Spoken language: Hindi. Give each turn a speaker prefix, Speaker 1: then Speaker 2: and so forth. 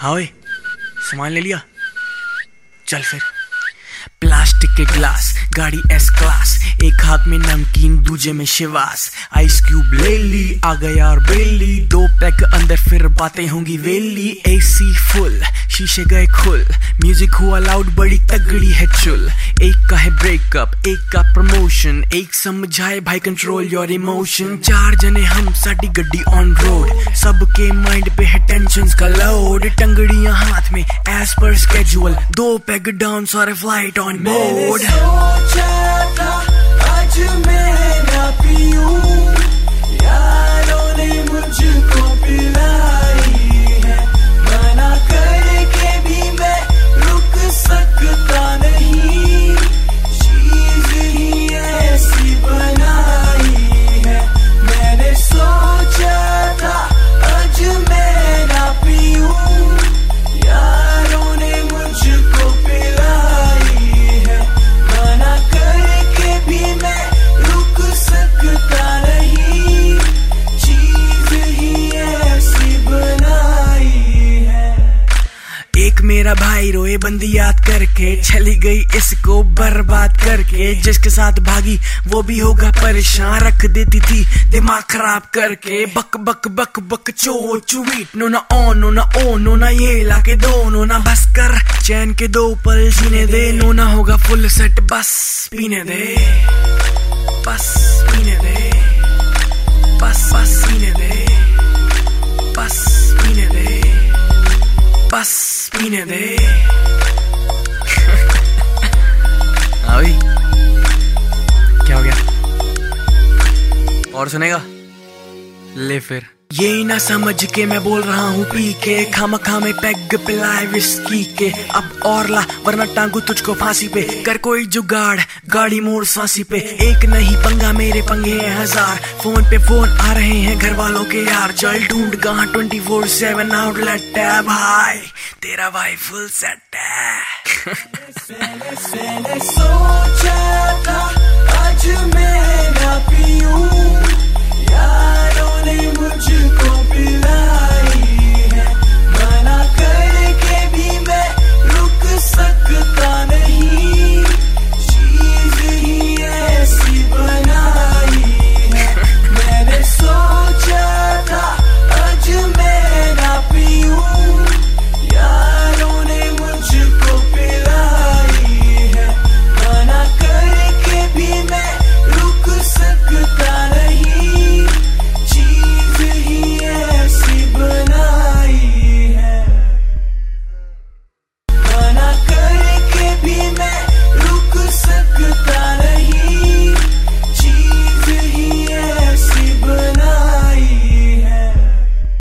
Speaker 1: हाँ ओए, सामान ले लिया? चल फिर। प्लास्टिक के ग्लास, गाड़ी एस क्लास, एक हाथ में नमकीन दूजे में शिवास। आइस क्यूब ले ली, आ गया और बेली, 2 पैक अंदर फिर बातें होंगी वेली। एसी फुल, शीशे गए खुल, म्यूजिक हुआ लाउड, बड़ी तगड़ी है चुल। एक का है ब्रेकअप, एक का प्रमोशन, एक समझाए भाई कंट्रोल योर इमोशन। 4 जने हम, साडी गड्डी ऑन रोड, सबके माइंड पे है टेंशंस का लोड। टंगड़ियां हाथ में as per schedule, 2 peg down, सारे फ्लाइट ऑन बोर्ड।
Speaker 2: सोचा था आज मैं ना पीऊं, यारों ने मुझको पिलाई है, मना करके भी मैं रुक सकता नहीं, चीज ही ऐसी बनाई है। मैंने सोचा था आज मैं ना पीऊं, यारों ने मुझको पिलाई है, मना करके भी मैं रुक सकता नहीं, चीज ही ऐसी बनाई है।
Speaker 1: एक मेरा भाई रोए बंदी याद करके, चली गई इसको बर्बाद करके। जिसके साथ भागी वो भी होगा परेशान, रख देती थी दिमाग खराब करके। बक बक बक बक चो चुवीट, नो ना ऑन नो ना ओ, नो ना ये लाके दो, नो ना बस कर, चैन के 2 पल जीने दे। नो ना होगा फुल सेट, बस पीने दे, बस पीने दे, बस बस पीने दे, बस पीने दे, बस पीने दे। अभी क्या हो गया? और सुनेगा? ले फिर। ये ना समझ के मैं बोल रहा हूँ पी के, खामखा में पैग पिलाए विस्की के। अब और ला वरना टांगू तुझको फांसी पे, कर कोई जुगाड़ गाड़ी मोड़ सांसी पे। एक नहीं पंगा मेरे पंगे हैं 1000, फोन पे फोन आ रहे हैं घर वालों के यार। चल ढूंढ कहाँ 24/7 आउटलेट है भाई, तेरा भाई फुल सेट है।
Speaker 2: मैंने सोचा था आज मैं ना पीऊं, यारों ने मुझको पिलाई